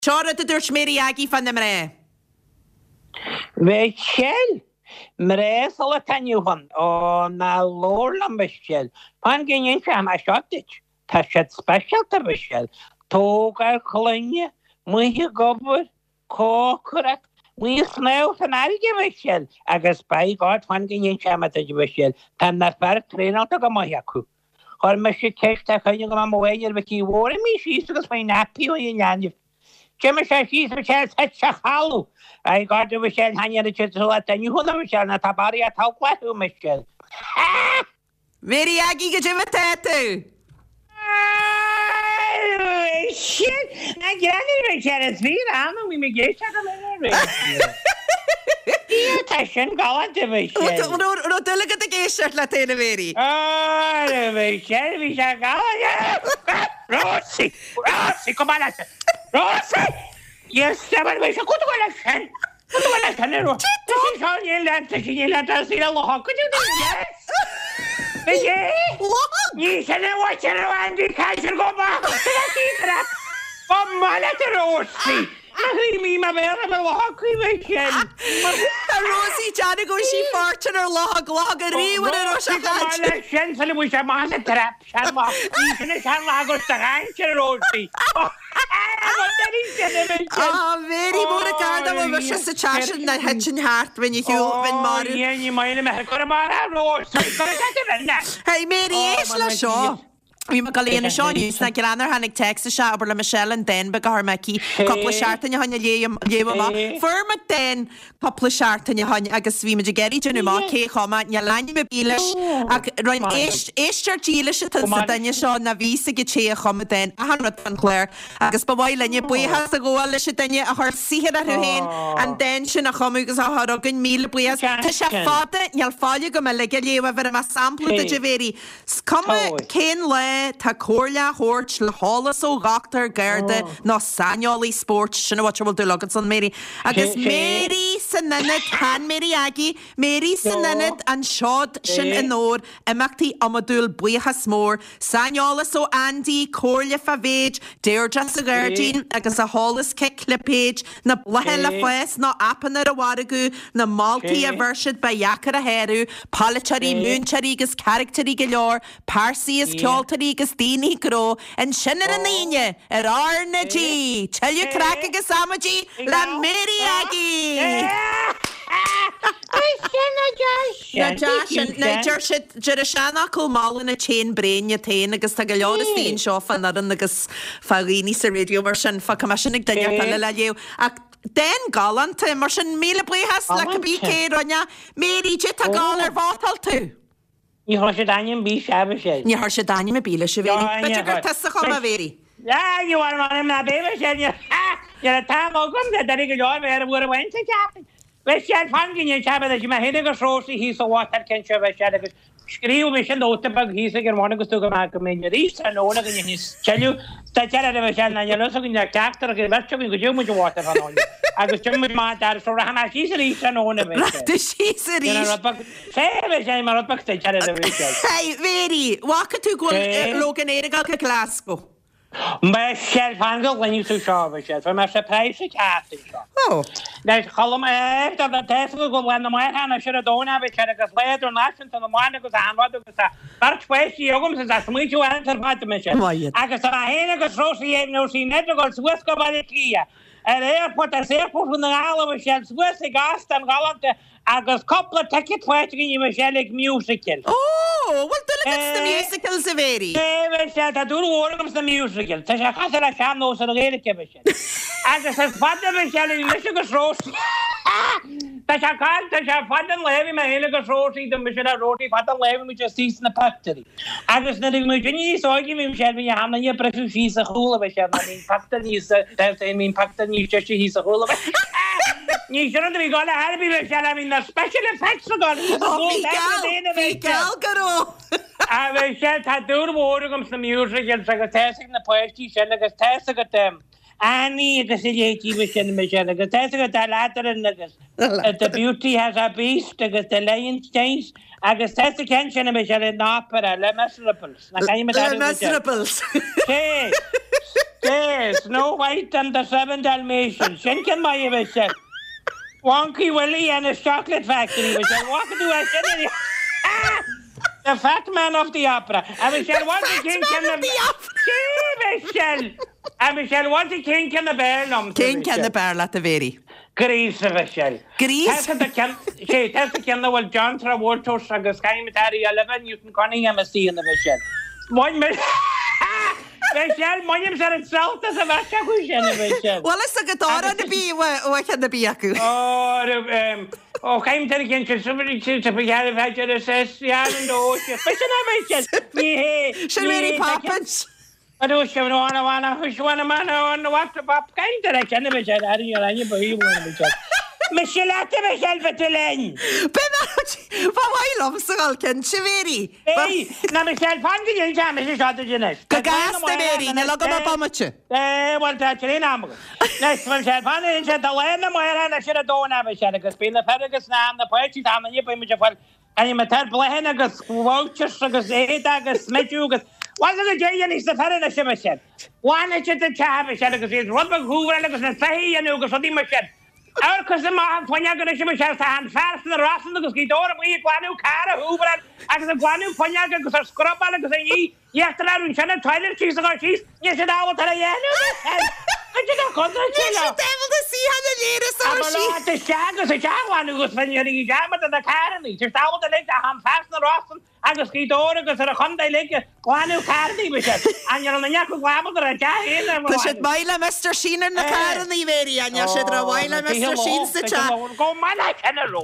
Siarad y dwrs Mary Aggie fan ym mre. Fe siel. Mres ola taniwhan o na lor lam besiel. Pan genyen siam a siotich. Ta siet special ta besiel. Tog ar chlynje. Mwy gofwyr. Cocorach. Mwy snew tan arige besiel. Agus bai god pan genyen siam a ta besiel. Tan na far trenol ta gamohiaku. Hor me si kesh ta chynyo gama mwenyer beki wore mi shis agus mai napi o yin yanjif. Jimmy says she's a chance at Shahalu. I got to Michelle Hanya the Chisel at the new Michelle, not a body at Hawkwatu, Michelle. Mary Aggie, get you a tattoo. Shit, I get it, Michelle. It's me, I know we may get a Tashin, go on to Michelle. No, don't look at the gay shirt, Latina Mary. Oh, Michelle, we shall go. Rosie, come on, Rosie! Yes, seven ways. Good one, Good one, this is all you learn to see the law. Could you do yes? You should have watched it around the castle go back to the teatrap. Come on, let the Rosie. I mean, my very walk again. Rosie, Johnny goes she fart in her log, and he would have rushed out. Let's send some wish a man a trap. Shalma, you can have Lagos to ranch, Rosie. Oh, very more card of just a chash and that hitching heart when you hear when Mario. Yeah, you might have got a man Rosie. Hey, Mary, Ishla Shaw. We might call in a show news like another Hannick Texas shot over Michelle and then begar Mackie couple of shart and you hanya yema firm at then couple of shart and you hanya agus we majigeri to ma ke khama and you line me bilish right Easter gilish at then you show na visa get che khama then 100 Claire agus ba while and you boy has to go all shit then you her see her hen and then she na khama agus ha rogin meal boy has to shafata you'll fall you go malege lewa ver ma sample the javeri come ken ta Corla Horch le Hollis o Gachtar Garda no Sanyoli Sports Shina what you will do look at Mary agus Mary Sinanet Han Mary Aggie Mary Sinanet and Shod Shin Enor Emakti Amadul Buihas Moore Sanyolis o Andy Corla Favage Deirdre Sagardine agus a Hollis kick clipage na Blahela Fes na Apana Wadagu na Malti a version by Yakara Heru Polichari Moonchari gus characteri galore Parsi is Kjoltari gus Dini Gro and Shinner and Nina at Arna G. Tell you crack a Samaji La Mary Aggie. Na Josh Jerashana Kulmal in a chain brain your tain agus Tagalora Steen Shoff and Naran agus Farini sa radio version for commissioning Danya you. Den gallant immersion meal play has like a BK Ronya Mary Jitagal or Vatal too. You heard Daniel B. Shabbat. You heard Daniel Mabila Shaveri. But you got Tessacoma very. Yeah, you are on him, my baby. You're a time welcome that the regular where would have went to Captain. But she had fun in your Shabbat that you may hit a Rosie, he's a water can shove a shadow. Scream, we shall note about he's again one of us to go back in your east and owner in his tell you that Shell and you're also in your character, that's you with much water on you. I was telling my dad for Hannah, she's an east and owner. She's an east. Hey, very. Walk to go Logan Erigal Glasgow. Michelle Fangle when you to show Michelle from a surprise casting shop. Oh, there's column after the test will go when the man I should have done have a check as later nation to the man goes and what goes that. That's why she yogums is as much you answer about the Michelle. I guess I goes Rosie no she never goes Swiss go by the clear. At airport as airport when the all of Michelle Swiss the gas and Gallant agus couple of tickets waiting in Michelle musical. Oh, well, that's the musicals of very. Michelle, I do organs the musical. There's a castle I can't know so the lady Michelle. As I said, Father Michelle, you wish you could roast. There's a can't, there's a Father Levy, my Heligas Rosie, the Michelle Roti, Father Levy, which just sees in the factory. I was not even so give me Michelle, when you have your precious, he's a hole of Michelle. I mean, factory is factory, he's a hole of you shouldn't be going to have me, Michelle. I mean, the special effects are going to I will shall tattoo the water comes the music and secretary in the poetry, shall I test them. Annie agus ilétí sin me sin agus te go de látarin agus the beauty has a beast agus the Lionsgates agus te ken sin me sin nápara le Miserables. Le Miserables. Snow White and the Seven Dalmatians. Sin ken mai me sin. Wonky Willie and his chocolate factory. We said, what do I say? The fat man of the opera. And we said, what's the king in the Michelle. And Michelle, what's the king in the bear? King in the bear, let the vary. Grease, Michelle. Grease? That's the king that was John Travolta, Agus Skymitari 11, Newton Cunningham, a sea in the Michelle. One minute. Michelle, Williams said itself as a Michelle. Well, it's a guitar on the bee. What can the be? Oh, came to the kitchen. Somebody said to be had a vegetable says, yeah, and oh, Should really Poppins. I do show no one, who's one man on the water pop kind of like any Michelle, I don't know, but you want to be Michelle at the Michelle Vettelin. Why love so can Chiveri? Hey, now Michelle Pandy and Jam is shot the Jenis. Kagas the Mary, and look at how much. Well, that's in Amber. Next, Michelle Pandy and said the land of my and I should have done a Michelle because being the Fergus Nam, the poetry time, and you pay me for any metal Blahenagus, vouchers, Agus, Smithugas. What's the Jay and he's the Ferris Michelle? One is the Chab, Michelle, because he's Robert Hoover and the Fahy and Ugas on the Michelle. Our cousin, when you're going to Michelle, hand fast in the Ross and the Gisdor, we Guanu Cara, Hoover, and the Guanu Ponyaga, because scrub on because he, yesterday, we sent toilet cheese or cheese. Yes, and I will tell you. I did not devil to see how the leader saw she. The shag was a jaguar who was when you're jammed in the carny. Just out the leg, hand fast in the Ross and the Gisdor, because the Honda leg, Guanu Carny, which is, and you're on the Yaku Wabble or a Jay. Push it, Mila, Mr. Sheen in the carny, very, and you should have a while, Mr. Sheen's the chat. Go, man, I can't